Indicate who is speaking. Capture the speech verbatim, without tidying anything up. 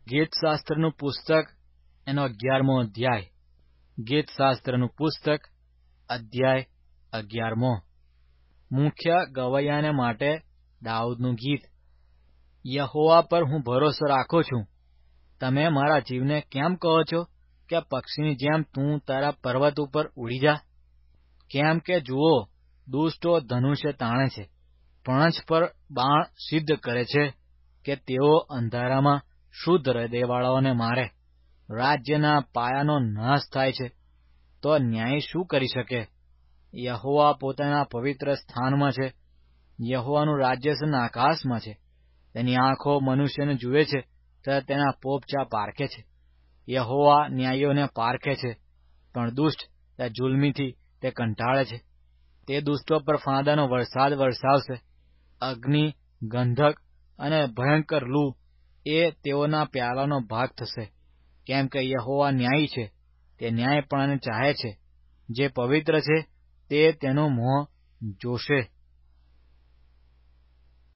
Speaker 1: ગીતશાસ્ત્રનું પુસ્તક એનો અગિયારમો અધ્યાય. ગીતશાસ્ત્રનું પુસ્તક અધ્યાય અગિયારમો. મુખ્ય ગવૈયાને માટે દાઉદનું ગીત. યહોવા પર હું ભરોસો રાખું છું. તમે મારા જીવને કેમ કહો છો કે પક્ષીની જેમ તું તારા પર્વત ઉપર ઉડી જા? કેમ કે જુઓ, દુષ્ટો ધનુષ્ય તાણે છે, પણછ પર બાણ સિદ્ધ કરે છે, કે તેઓ અંધારામાં શુદ્ધ હૃદયવાળાઓને મારે. રાજ્યના પાયાનો નાશ થાય છે, તો ન્યાય શું કરી શકે? યહોવા પોતાના પવિત્ર સ્થાનમાં છે. યહોવાનું રાજ્યસન આકાશમાં છે. તેની આંખો મનુષ્યને જુએ છે, તો તેના પોપચા પારખે છે. યહોવા ન્યાયીઓને પારખે છે, પણ દુષ્ટ તે જુલ્મીથી તે કંટાળે છે. તે દુષ્ટો પર ફાંદાનો વરસાદ વરસાવશે. અગ્નિ, ગંધક અને ભયંકર લૂ એ તેઓના પ્યાલાનો ભાગ થશે. કેમ કે યહોવા ન્યાયી છે, તે ન્યાયપણાને ચાહે છે. જે પવિત્ર છે તે તેનું મોં જોશે.